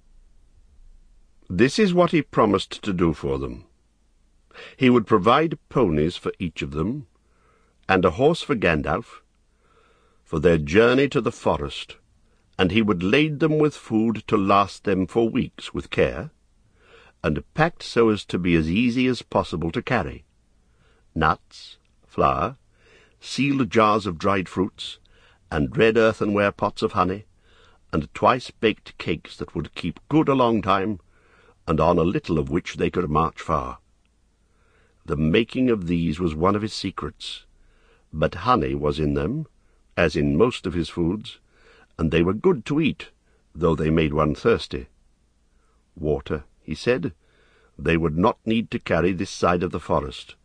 This is what he promised to do for them. He would provide ponies for each of them, and a horse for Gandalf, for their journey to the forest, and he would lade them with food to last them for weeks with care, and packed so as to be as easy as possible to carry. Nuts, flour, sealed jars of dried fruits, and red earthenware pots of honey, and twice-baked cakes that would keep good a long time, and on a little of which they could march far. The making of these was one of his secrets, but honey was in them, as in most of his foods, and they were good to eat, though they made one thirsty. Water, he said, they would not need to carry this side of the forest,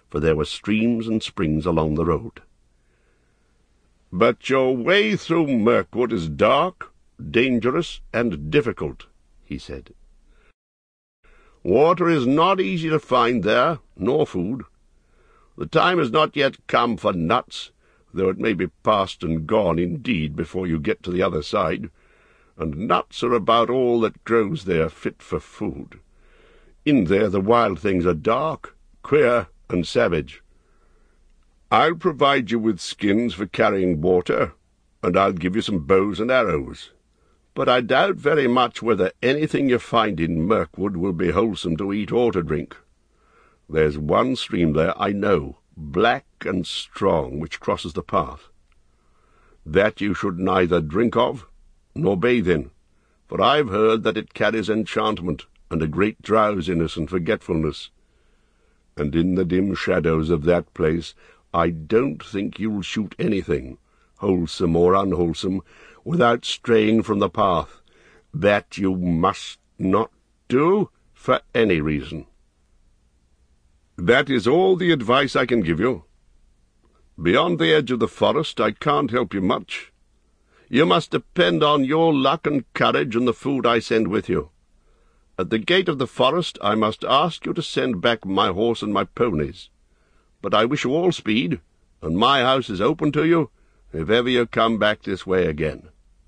for there were streams and springs along the road. "But your way through Mirkwood is dark, dangerous, and difficult," he said. "Water is not easy to find there, nor food. The time has not yet come for nuts, though it may be past and gone indeed before you get to the other side, and nuts are about all that grows there fit for food. In there the wild things are dark, queer, and savage. I'll provide you with skins for carrying water, and I'll give you some bows and arrows. But I doubt very much whether anything you find in Mirkwood will be wholesome to eat or to drink. There's one stream there, I know, black and strong, which crosses the path. That you should neither drink of nor bathe in, for I've heard that it carries enchantment and a great drowsiness and forgetfulness. And in the dim shadows of that place I don't think you'll shoot anything, wholesome or unwholesome, without straying from the path. That you must not do for any reason. That is all the advice I can give you. Beyond the edge of the forest I can't help you much. You must depend on your luck and courage and the food I send with you. At the gate of the forest I must ask you to send back my horse and my ponies. But I wish you all speed, and my house is open to you if ever you come back this way again."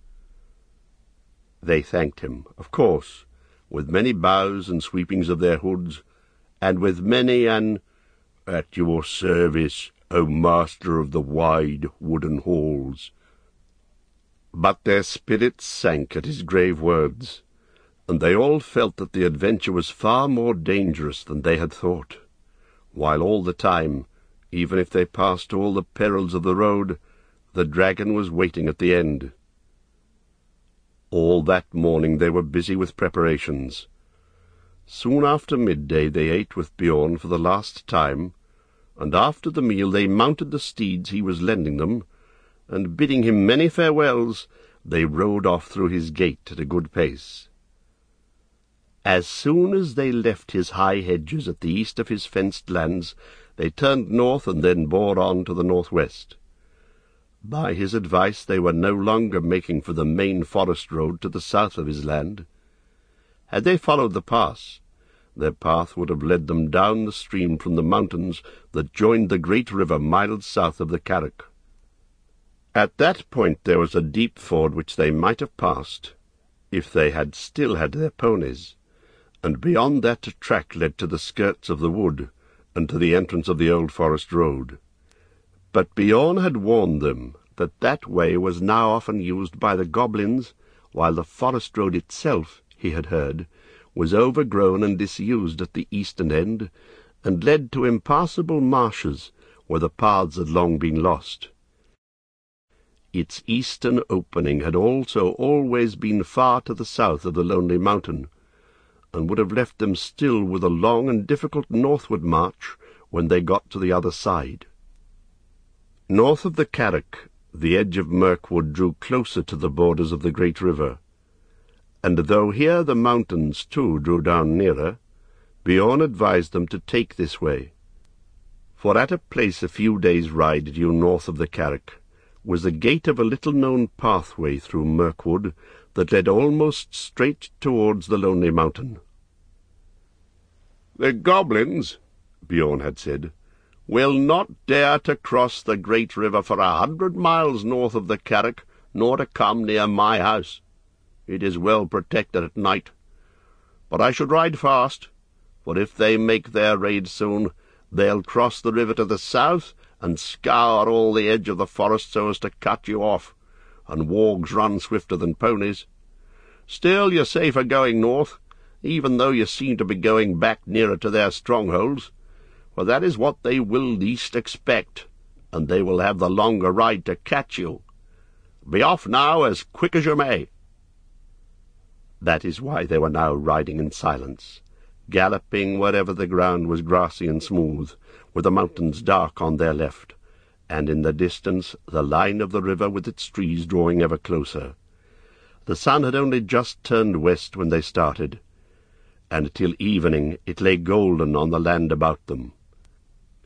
They thanked him, of course, with many bows and sweepings of their hoods, and with many an "At your service, O master of the wide wooden halls." But their spirits sank at his grave words, and they all felt that the adventure was far more dangerous than they had thought, while all the time, even if they passed all the perils of the road, the dragon was waiting at the end. All that morning they were busy with preparations. Soon after midday they ate with Bjorn for the last time, and after the meal they mounted the steeds he was lending them, and bidding him many farewells, they rode off through his gate at a good pace. As soon as they left his high hedges at the east of his fenced lands, they turned north and then bore on to the northwest. By his advice they were no longer making for the main forest road to the south of his land. Had they followed the pass, their path would have led them down the stream from the mountains that joined the great river miles south of the Carrick. At that point there was a deep ford which they might have passed, if they had still had their ponies, and beyond that a track led to the skirts of the wood, and to the entrance of the old forest road. But Bjorn had warned them that that way was now often used by the goblins, while the forest road itself, he had heard, was overgrown and disused at the eastern end, and led to impassable marshes, where the paths had long been lost. Its eastern opening had also always been far to the south of the lonely mountain, and would have left them still with a long and difficult northward march when they got to the other side. North of the Carrick, the edge of Mirkwood drew closer to the borders of the great river, and though here the mountains too drew down nearer, Bjorn advised them to take this way, for at a place a few days' ride due north of the Carrick was the gate of a little-known pathway through Mirkwood that led almost straight towards the lonely mountain. "The goblins," Bjorn had said, "will not dare to cross the great river for 100 miles north of the Carrick, nor to come near my house. It is well protected at night. But I should ride fast, for if they make their raid soon, they'll cross the river to the south and scour all the edge of the forest so as to cut you off, and wargs run swifter than ponies. Still, you're safer going north, even though you seem to be going back nearer to their strongholds, for that is what they will least expect, and they will have the longer ride to catch you. Be off now as quick as you may." That is why they were now riding in silence, galloping wherever the ground was grassy and smooth, with the mountains dark on their left, and in the distance the line of the river with its trees drawing ever closer. The sun had only just turned west when they started, and till evening it lay golden on the land about them.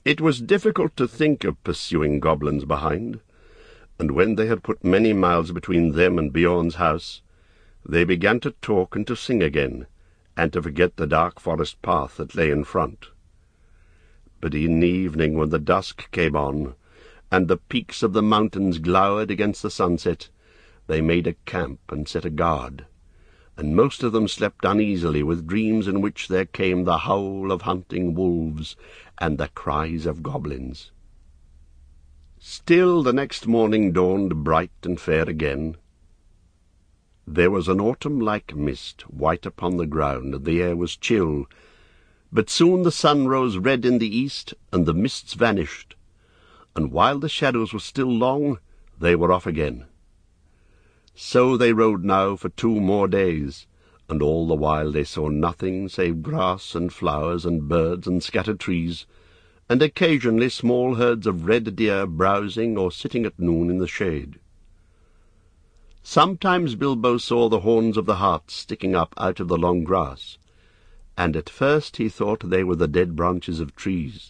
It was difficult to think of pursuing goblins behind, and when they had put many miles between them and Bjorn's house, they began to talk and to sing again, and to forget the dark forest path that lay in front. But in the evening, when the dusk came on, and the peaks of the mountains glowered against the sunset, they made a camp and set a guard, and most of them slept uneasily with dreams in which there came the howl of hunting wolves and the cries of goblins. Still the next morning dawned bright and fair again. There was an autumn-like mist white upon the ground, and the air was chill, but soon the sun rose red in the east, and the mists vanished, and while the shadows were still long, they were off again. So they rode now for 2 more days, and all the while they saw nothing save grass and flowers and birds and scattered trees, and occasionally small herds of red deer browsing or sitting at noon in the shade. Sometimes Bilbo saw the horns of the hart sticking up out of the long grass, and at first he thought they were the dead branches of trees.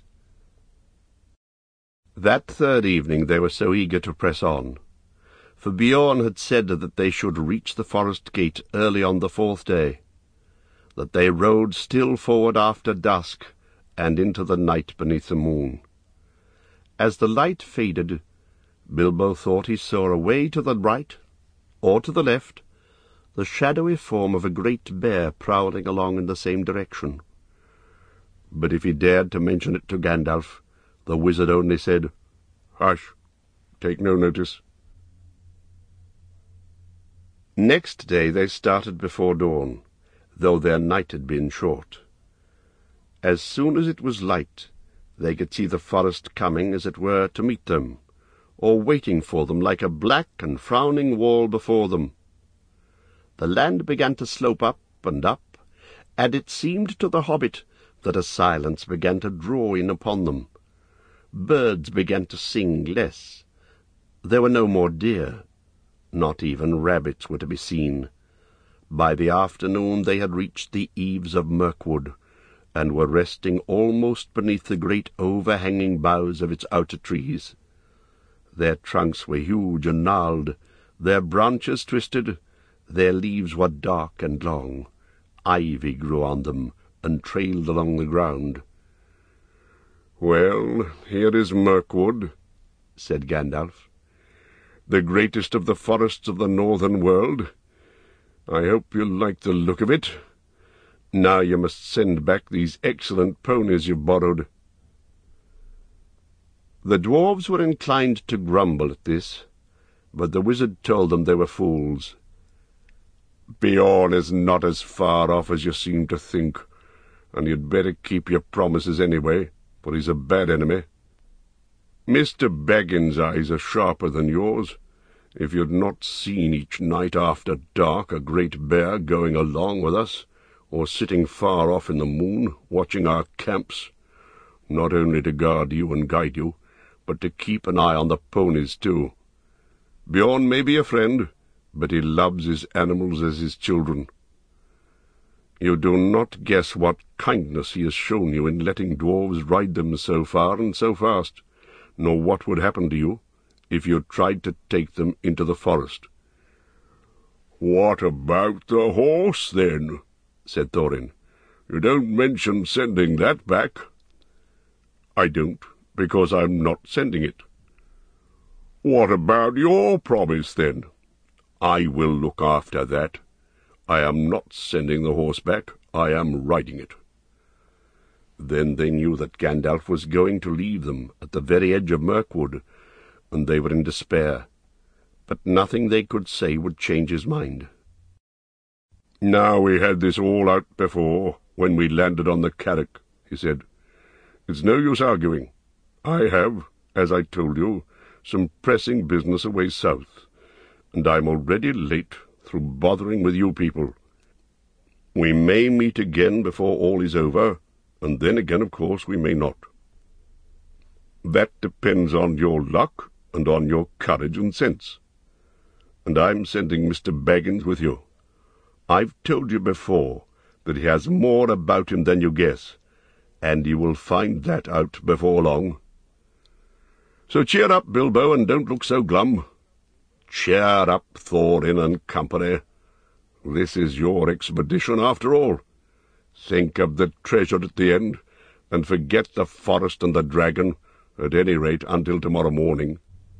That 3rd evening they were so eager to press on, for Bjorn had said that they should reach the forest gate early on the 4th day, that they rode still forward after dusk, and into the night beneath the moon. As the light faded, Bilbo thought he saw away to the right, or to the left, the shadowy form of a great bear prowling along in the same direction. But if he dared to mention it to Gandalf, the wizard only said, "Hush, take no notice." Next day they started before dawn, though their night had been short. As soon as it was light, they could see the forest coming, as it were, to meet them, or waiting for them like a black and frowning wall before them. The land began to slope up, and it seemed to the hobbit that a silence began to draw in upon them. Birds began to sing less. There were no more deer. Not even rabbits were to be seen. By the afternoon they had reached the eaves of Mirkwood, and were resting almost beneath the great overhanging boughs of its outer trees. Their trunks were huge and gnarled, their branches twisted, their leaves were dark and long. Ivy grew on them, and trailed along the ground. "Well, here is Mirkwood," said Gandalf, "the greatest of the forests of the northern world. I hope you like the look of it. Now you must send back these excellent ponies you've borrowed." The dwarves were inclined to grumble at this, but the wizard told them they were fools. "Bjorn is not as far off as you seem to think, and you'd better keep your promises anyway, for he's a bad enemy. Mr. Baggins' eyes are sharper than yours. If you'd not seen each night after dark a great bear going along with us, or sitting far off in the moon, watching our camps, not only to guard you and guide you, but to keep an eye on the ponies too. Bjorn may be a friend, but he loves his animals as his children. You do not guess what kindness he has shown you in letting dwarves ride them so far and so fast, nor what would happen to you if you tried to take them into the forest." "What about the horse, then?" said Thorin. "You don't mention sending that back." "I don't, because I'm not sending it." "What about your promise, then?" "I will look after that. I am not sending the horse back. I am riding it." Then they knew that Gandalf was going to leave them at the very edge of Mirkwood, and they were in despair. But nothing they could say would change his mind. "Now we had this all out before, when we landed on the Carrack," he said. "It's no use arguing. I have, as I told you, some pressing business away south, and I'm already late through bothering with you people. We may meet again before all is over, and then again, of course, we may not. That depends on your luck and on your courage and sense. And I'm sending Mr. Baggins with you. I've told you before that he has more about him than you guess, and you will find that out before long. So cheer up, Bilbo, and don't look so glum. Cheer up, Thorin and company. This is your expedition, after all. Think of the treasure at the end, and forget the forest and the dragon, at any rate until tomorrow morning."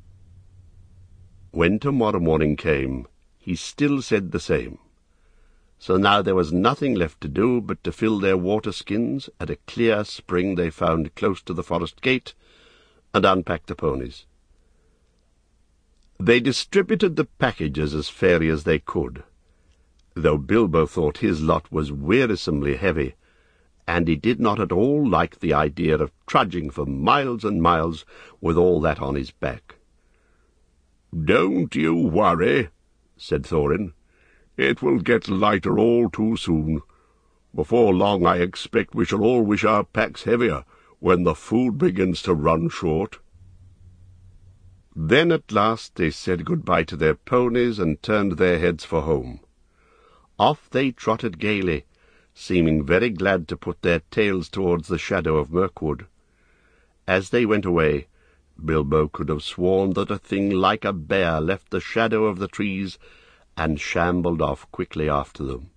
When tomorrow morning came, he still said the same. So now there was nothing left to do but to fill their water-skins at a clear spring they found close to the forest gate, and unpack the ponies. They distributed the packages as fairly as they could, though Bilbo thought his lot was wearisomely heavy, and he did not at all like the idea of trudging for miles and miles with all that on his back. "Don't you worry," said Thorin. "It will get lighter all too soon. Before long I expect we shall all wish our packs heavier when the food begins to run short." Then at last they said good-bye to their ponies and turned their heads for home. Off they trotted gaily, seeming very glad to put their tails towards the shadow of Mirkwood. As they went away, Bilbo could have sworn that a thing like a bear left the shadow of the trees and shambled off quickly after them.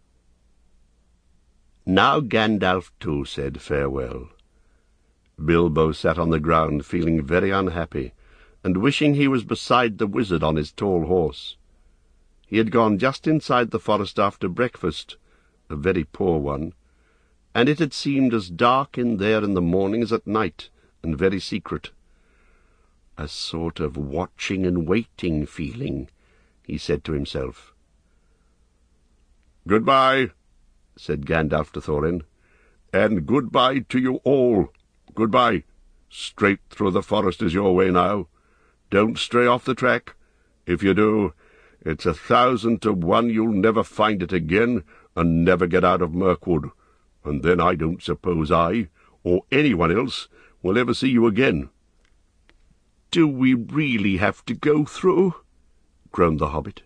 Now Gandalf too said farewell. Bilbo sat on the ground feeling very unhappy, and wishing he was beside the wizard on his tall horse. He had gone just inside the forest after breakfast, a very poor one, and it had seemed as dark in there in the morning as at night, and very secret. A sort of watching and waiting feeling, he said to himself. "Goodbye," said Gandalf to Thorin, "and goodbye to you all. Goodbye. Straight through the forest is your way now. Don't stray off the track. If you do, it's 1,000 to 1 you'll never find it again, and never get out of Mirkwood, and then I don't suppose I, or anyone else, will ever see you again." "Do we really have to go through?" groaned the hobbit.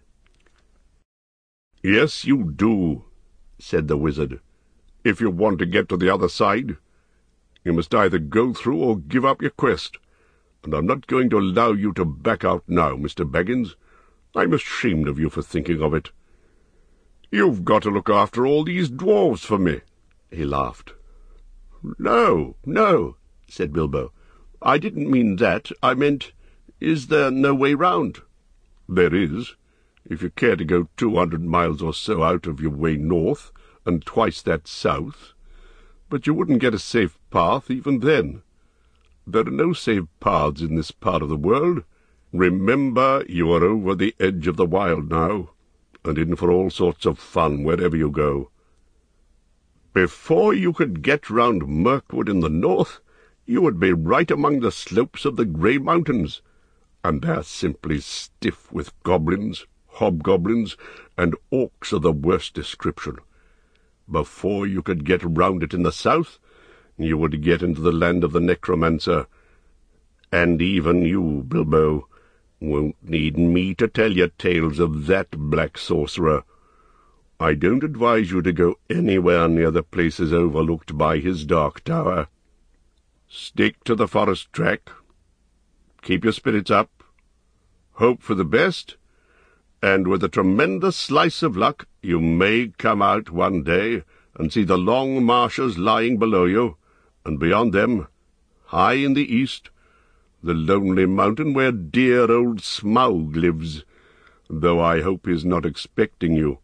"Yes, you do," said the wizard. "If you want to get to the other side, you must either go through or give up your quest, and I'm not going to allow you to back out now, Mr. Baggins. I'm ashamed of you for thinking of it. You've got to look after all these dwarves for me." He laughed. No, said Bilbo. "I didn't mean that. I meant, is there no way round?" "There is, if you care to go 200 miles or so out of your way north, and twice that south. But you wouldn't get a safe path even then. There are no safe paths in this part of the world. Remember, you are over the edge of the wild now, and in for all sorts of fun wherever you go. Before you could get round Mirkwood in the north, you would be right among the slopes of the Grey Mountains, and they're simply stiff with goblins, hobgoblins, and orcs of the worst description. Before you could get round it in the south, you would get into the land of the necromancer, and even you, Bilbo, won't need me to tell you tales of that black sorcerer. I don't advise you to go anywhere near the places overlooked by his dark tower. Stick to the forest track. Keep your spirits up. Hope for the best, and with a tremendous slice of luck you may come out one day and see the long marshes lying below you, and beyond them, high in the east, the lonely mountain where dear old Smaug lives, though I hope he's not expecting you."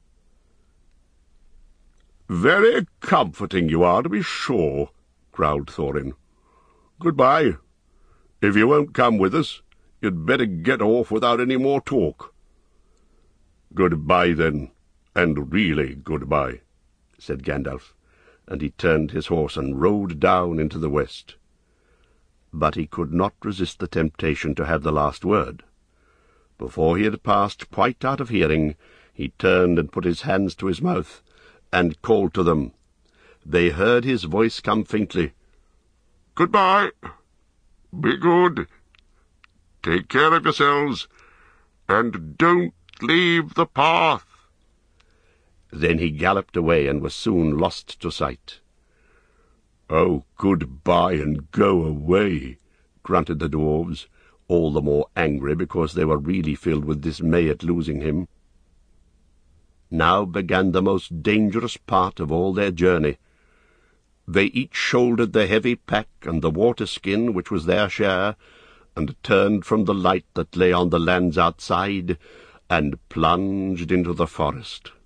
"Very comforting you are, to be sure," growled Thorin. "Goodbye. If you won't come with us, you'd better get off without any more talk." "Goodbye, then, and really goodbye," said Gandalf, and he turned his horse and rode down into the west. But he could not resist the temptation to have the last word. Before he had passed quite out of hearing, he turned and put his hands to his mouth, and called to them. They heard his voice come faintly. "Goodbye. Be good. Take care of yourselves, and don't leave the path." Then he galloped away and was soon lost to sight. "Oh, good-bye and go away," grunted the dwarfs, all the more angry because they were really filled with dismay at losing him. Now began the most dangerous part of all their journey. They each shouldered the heavy pack and the water-skin which was their share, and turned from the light that lay on the lands outside, and plunged into the forest.